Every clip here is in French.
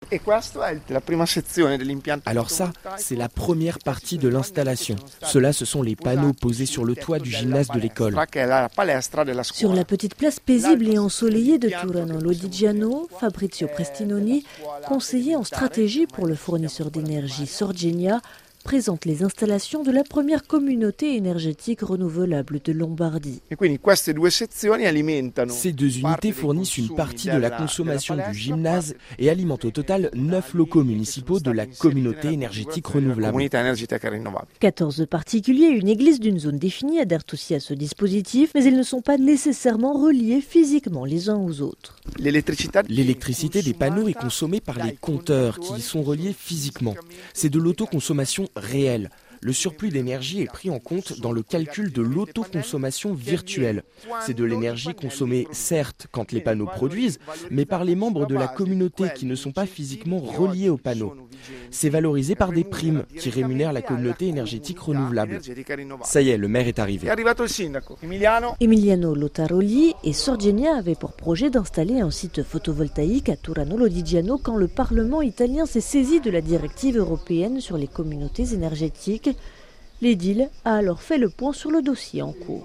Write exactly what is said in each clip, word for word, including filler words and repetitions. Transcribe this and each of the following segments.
Alors ça, c'est la première partie de l'installation. Ceux-là, ce sont les panneaux posés sur le toit du gymnase de l'école. Sur la petite place paisible et ensoleillée de Turano Lodigiano, Fabrizio Prestinoni, conseiller en stratégie pour le fournisseur d'énergie Sorgenia, présente les installations de la première communauté énergétique renouvelable de Lombardie. Ces deux unités fournissent une partie de la consommation du gymnase et alimentent au total neuf locaux municipaux de la communauté énergétique renouvelable. quatorze particuliers et une église d'une zone définie adhèrent aussi à ce dispositif, mais ils ne sont pas nécessairement reliés physiquement les uns aux autres. L'électricité des panneaux est consommée par les compteurs qui y sont reliés physiquement. C'est de l'autoconsommation réelle. Le surplus d'énergie est pris en compte dans le calcul de l'autoconsommation virtuelle. C'est de l'énergie consommée, certes, quand les panneaux produisent, mais par les membres de la communauté qui ne sont pas physiquement reliés aux panneaux. C'est valorisé par des primes qui rémunèrent la communauté énergétique renouvelable. Ça y est, le maire est arrivé. Emiliano Lotaroli et Sorgenia avaient pour projet d'installer un site photovoltaïque à Turano Lodigiano quand le Parlement italien s'est saisi de la directive européenne sur les communautés énergétiques. L'édile a alors fait le point sur le dossier en cours.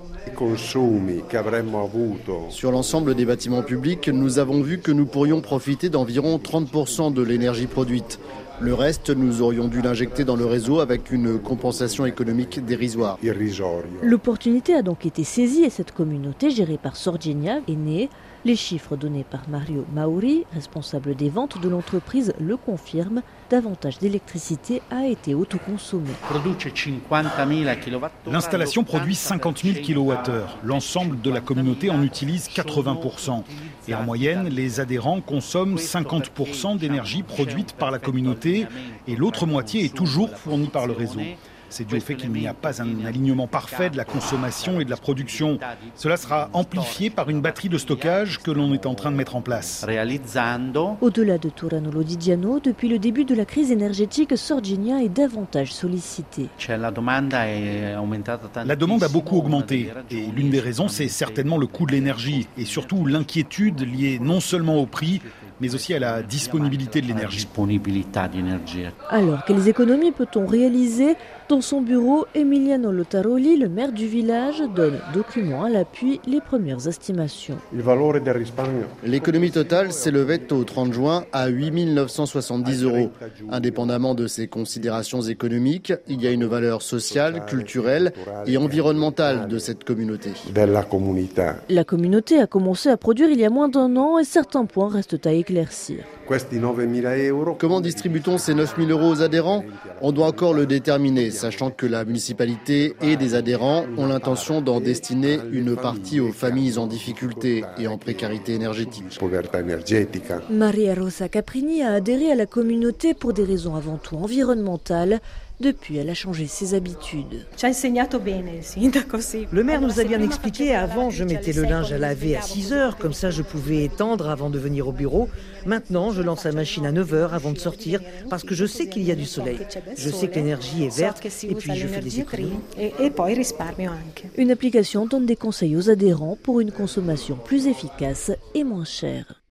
Sur l'ensemble des bâtiments publics, nous avons vu que nous pourrions profiter d'environ trente pour cent de l'énergie produite. Le reste, nous aurions dû l'injecter dans le réseau avec une compensation économique dérisoire. L'opportunité a donc été saisie et cette communauté gérée par Sorgenia est née. Les chiffres donnés par Mario Mauri, responsable des ventes de l'entreprise, le confirment. Davantage d'électricité a été autoconsommée. L'installation produit cinquante mille kilowattheures. L'ensemble de la communauté en utilise quatre-vingts pour cent. Et en moyenne, les adhérents consomment cinquante pour cent d'énergie produite par la communauté et l'autre moitié est toujours fournie par le réseau. C'est dû au fait qu'il n'y a pas un alignement parfait de la consommation et de la production. Cela sera amplifié par une batterie de stockage que l'on est en train de mettre en place. Au-delà de Turano Lodigiano, depuis le début de la crise énergétique, Sorgenia est davantage sollicitée. La demande a beaucoup augmenté et l'une des raisons, c'est certainement le coût de l'énergie et surtout l'inquiétude liée non seulement au prix, mais aussi à la disponibilité de l'énergie. Alors, quelles économies peut-on réaliser ? Dans son bureau, Emiliano Lotaroli, le maire du village, donne, document à l'appui, les premières estimations. L'économie totale s'élevait au trente juin à huit mille neuf cent soixante-dix euros. Indépendamment de ces considérations économiques, il y a une valeur sociale, culturelle et environnementale de cette communauté. La communauté a commencé à produire il y a moins d'un an et certains points restent à éclaircir. Comment distribue-t-on ces neuf mille euros aux adhérents ? On doit encore le déterminer, sachant que la municipalité et des adhérents ont l'intention d'en destiner une partie aux familles en difficulté et en précarité énergétique. Maria Rosa Caprini a adhéré à la communauté pour des raisons avant tout environnementales. Depuis, elle a changé ses habitudes. Le maire nous a bien expliqué, avant je mettais le linge à laver à six heures, comme ça je pouvais étendre avant de venir au bureau. Maintenant je lance la machine à neuf heures avant de sortir, parce que je sais qu'il y a du soleil. Je sais que l'énergie est verte et puis je fais des économies. Une application donne des conseils aux adhérents pour une consommation plus efficace et moins chère.